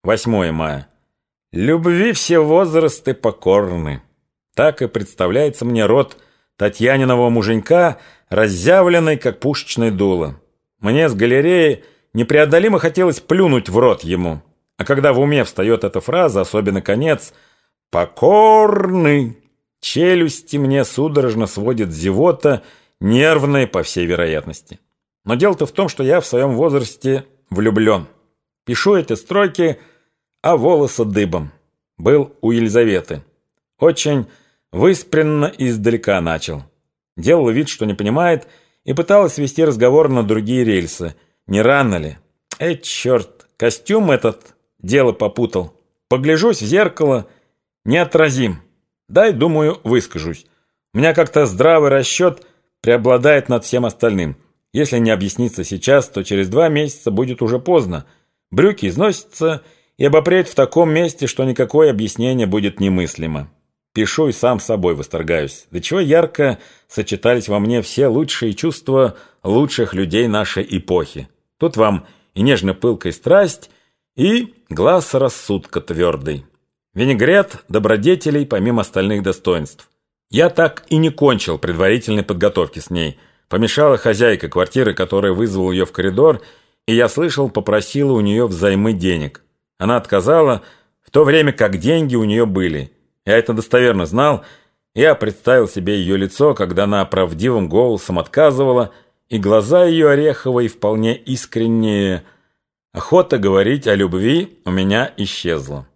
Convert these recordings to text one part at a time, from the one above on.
8 мая. Любви все возрасты покорны. Так и представляется мне рот Татьяниного муженька, разъявленный, как пушечное дуло. Мне с галереи непреодолимо хотелось плюнуть в рот ему. А когда в уме встает эта фраза, особенно конец «покорны», челюсти мне судорожно сводит зевота, нервная по всей вероятности. Но дело-то в том, что я в своем возрасте влюблен. Пишу эти строки, а волосы дыбом. Был у Елизаветы. Очень выспренно и издалека начал. Делала вид, что не понимает, и пыталась вести разговор на другие рельсы. Не рано ли? Черт, костюм этот дело попутал. Погляжусь в зеркало, неотразим. Дай, думаю, выскажусь. У меня как-то здравый расчет преобладает над всем остальным. Если не объясниться сейчас, то через 2 месяца будет уже поздно. Брюки износятся, и обопреть в таком месте, что никакое объяснение будет немыслимо. Пишу и сам собой восторгаюсь. До чего ярко сочетались во мне все лучшие чувства лучших людей нашей эпохи. Тут вам и нежно-пылкая страсть, и глаз рассудка твердый. Винегрет добродетелей помимо остальных достоинств. Я так и не кончил предварительной подготовки с ней. Помешала хозяйка квартиры, которая вызвала ее в коридор, и я слышал, попросила у нее взаймы денег. Она отказала, в то время как деньги у нее были. Я это достоверно знал. Я представил себе ее лицо, когда она правдивым голосом отказывала, и глаза ее ореховые, вполне искренние. Охота говорить о любви у меня исчезла.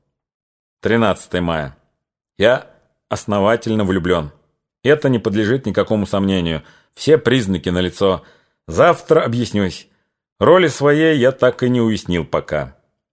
13 мая. Я основательно влюблен. Это не подлежит никакому сомнению. Все признаки налицо. Завтра объяснюсь. Роли своей я так и не уяснил пока.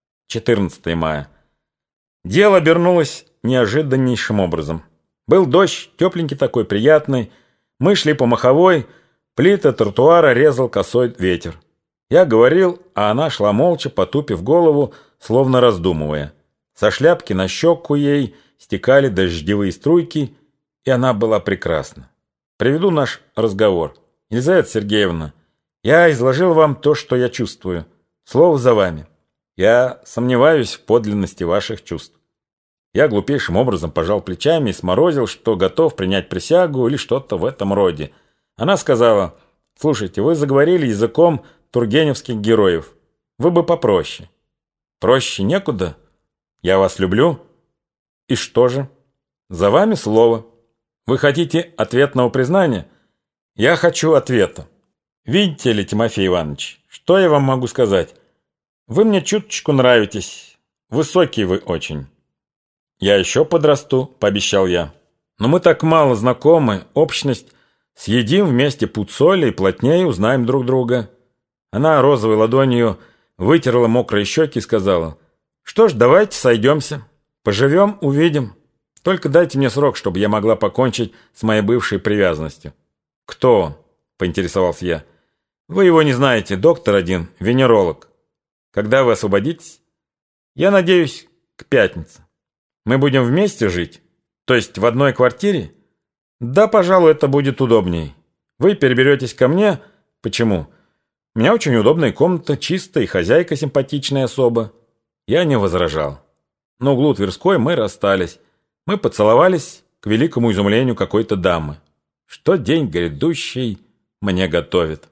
14 мая. Дело обернулось неожиданнейшим образом. Был дождь, тепленький такой, приятный. Мы шли по маховой, плиты тротуара резал косой ветер. Я говорил, а она шла молча, потупив голову, словно раздумывая. Со шляпки на щеку ей стекали дождевые струйки, и она была прекрасна. Приведу наш разговор. Елизавета Сергеевна, я изложил вам то, что я чувствую. Слово за вами. Я сомневаюсь в подлинности ваших чувств. Я глупейшим образом пожал плечами и сморозил, что готов принять присягу или что-то в этом роде. Она сказала: «Слушайте, вы заговорили языком тургеневских героев. Вы бы попроще». «Проще некуда. Я вас люблю». «И что же?» «За вами слово. Вы хотите ответного признания?» «Я хочу ответа. Видите ли, Тимофей Иванович, что я вам могу сказать? Вы мне чуточку нравитесь. Высокий вы очень». «Я еще подрасту», — пообещал я. «Но мы так мало знакомы, общность. Съедим вместе пуд соли и плотнее узнаем друг друга». Она розовой ладонью вытерла мокрые щеки и сказала: «Что ж, давайте сойдемся. Поживем, увидим. Только дайте мне срок, чтобы я могла покончить с моей бывшей привязанностью». «Кто он?» — поинтересовался я. «Вы его не знаете, доктор один, венеролог. Когда вы освободитесь?» «Я надеюсь, к пятнице». «Мы будем вместе жить? То есть в одной квартире?» «Да, пожалуй, это будет удобней. Вы переберетесь ко мне. Почему? У меня очень удобная комната, чистая, и хозяйка симпатичная особа». Я не возражал. На углу Тверской мы расстались. Мы поцеловались к великому изумлению какой-то дамы. Что день грядущий мне готовит.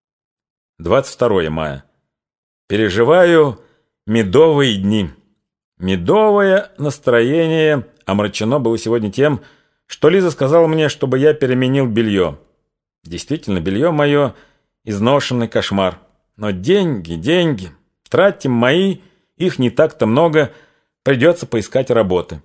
22 мая. Переживаю медовые дни. Медовое настроение омрачено было сегодня тем, что Лиза сказала мне, чтобы я переменил белье. Действительно, белье мое изношенный кошмар. Но деньги. Тратим мои, их не так-то много, придется поискать работы.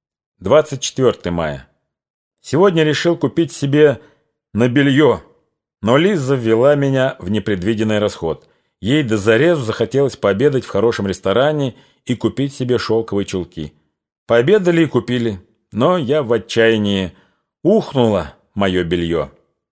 24 мая. Сегодня решил купить себе на белье, но Лиза ввела меня в непредвиденный расход. Ей до зарезу захотелось пообедать в хорошем ресторане и купить себе шелковые чулки. Пообедали и купили, но я в отчаянии. Ухнуло мое белье.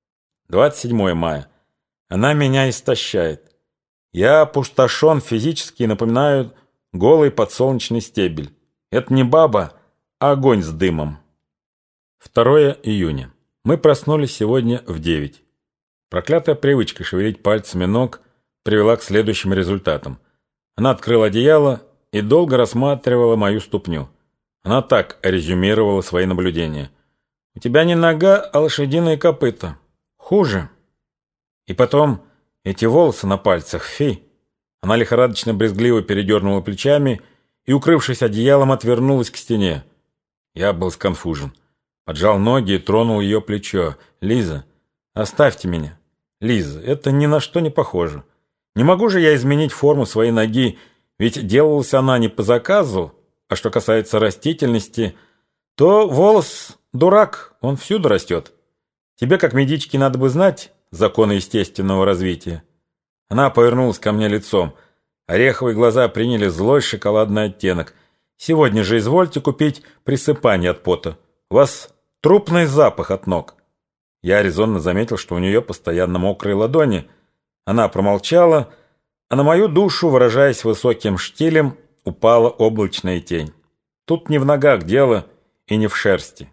27 мая. Она меня истощает. Я опустошен физически и напоминаю голый подсолнечный стебель. Это не баба, а огонь с дымом. 2 июня. Мы проснулись сегодня в 9. Проклятая привычка шевелить пальцами ног привела к следующим результатам. Она открыла одеяло, и долго рассматривала мою ступню. Она так резюмировала свои наблюдения. «У тебя не нога, а лошадиные копыта. Хуже. И потом эти волосы на пальцах, фи!» Она лихорадочно-брезгливо передернула плечами и, укрывшись одеялом, отвернулась к стене. Я был сконфужен. Поджал ноги и тронул ее плечо. «Лиза, оставьте меня. Лиза, это ни на что не похоже. Не могу же я изменить форму своей ноги, ведь делалась она не по заказу, а что касается растительности, то волос дурак, он всюду растет. Тебе, как медичке, надо бы знать законы естественного развития». Она повернулась ко мне лицом. Ореховые глаза приняли злой шоколадный оттенок. «Сегодня же извольте купить присыпание от пота. У вас трупный запах от ног». Я резонно заметил, что у нее постоянно мокрые ладони. Она промолчала, а на мою душу, выражаясь высоким штилем, упала облачная тень. Тут не в ногах дело и не в шерсти.